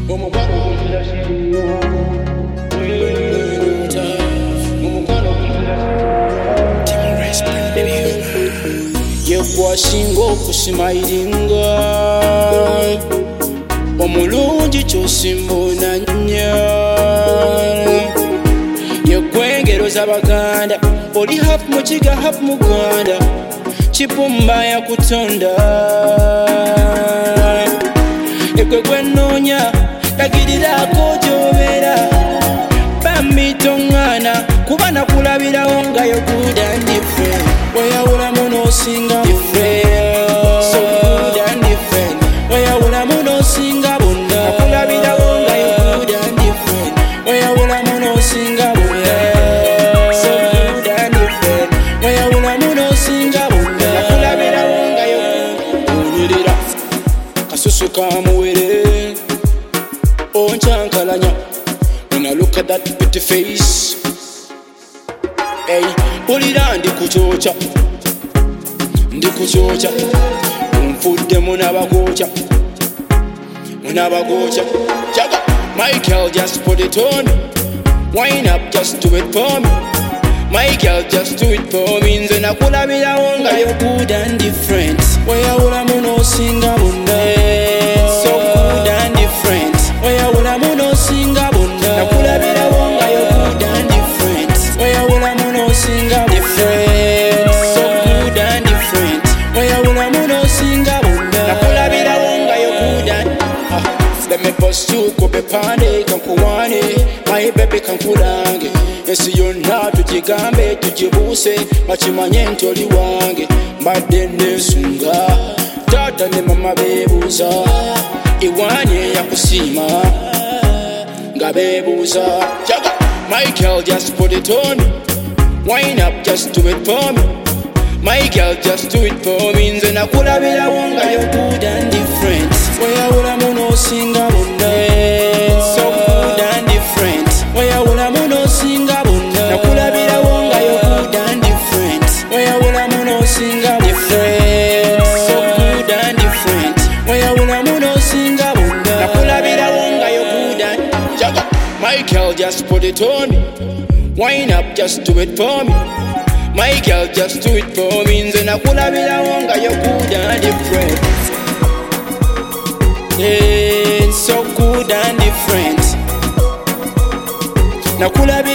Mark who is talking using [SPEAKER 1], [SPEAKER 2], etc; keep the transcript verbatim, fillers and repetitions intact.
[SPEAKER 1] Yegwasinga okusimayiringa omulungi kyosimbunanya yegwengero z'Abaganda oli hapu mukiga hapu muganda kipumba ya kutonda egwe gwenoonya lagirirako gy'obeera bambi tongana kuba nakulabirawo nga yo good and different weyawulamu n'osinga different so good and different weyawulamu n'osinga bonna nakulabirawo nga yo good and different weyawulamu n'osinga bonna so good and different weyawulamu n'osinga bonna nakulabirawo nga yo onyirira kasusu kamuwere onkyankalanya when I look at that pretty face. Hey, pulira ndi kuchocha ndi kuchocha umfudde munabagocha munabagocha jaga my girl just put it on wind up just do it for me my girl just do it for me nze nakulabirawo nga yo good and different weyawulamu n'osinga bonna so good and different weyawulamu n'osinga bonna nakulabirawo nga yo good and different weyawulamu n'osinga different so good and different weyawulamu n'osinga bonna nakulabirawo nga yo good and ah, let me bust you kobe pande kankuwane my baby kankulange ensi yonna tugigambe tugibuuse bakimanye nti oli wange mbadde nesunga taata ne mama beebuuza iwanye yakusiima nga beebuuza jaga my girl just put it on wind up just do it for me my girl just do it for me nze nakulabirawo nga yo good and different weyawulamu n'osinga bonna so good and different weyawulamu n'osinga bonna nakulabirawo nga yo good and different weyawulamu n'osinga different so good and different weyawulamu n'osinga bonna nakulabirawo nga yo good and jaga my girl just put it on wind up just do it for me my girl just do it for me nze nakulabirawo nga yo good and different yeah, so good and different nakulabirawo